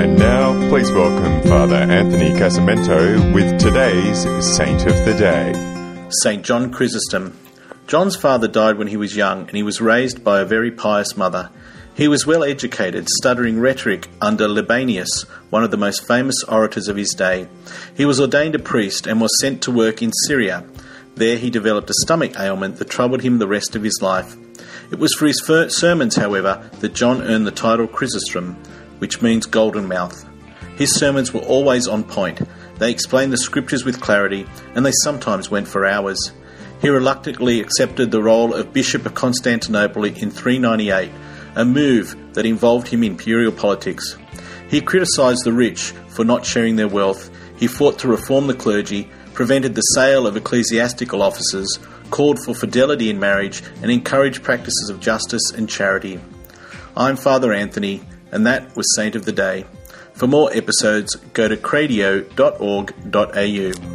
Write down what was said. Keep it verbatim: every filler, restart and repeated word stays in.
And now, please welcome Father Anthony Casamento with today's Saint of the Day. Saint John Chrysostom. John's father died when he was young, and he was raised by a very pious mother. He was well educated, studying rhetoric under Libanius, one of the most famous orators of his day. He was ordained a priest and was sent to work in Syria. There he developed a stomach ailment that troubled him the rest of his life. It was for his fir- sermons, however, that John earned the title Chrysostom, which means golden mouth. His sermons were always on point. They explained the scriptures with clarity, and they sometimes went for hours. He reluctantly accepted the role of Bishop of Constantinople in three ninety-eight, a move that involved him in imperial politics. He criticised the rich for not sharing their wealth. He fought to reform the clergy, prevented the sale of ecclesiastical offices, called for fidelity in marriage, and encouraged practices of justice and charity. I'm Father Anthony, and that was Saint of the Day. For more episodes, go to cradio dot org dot a u.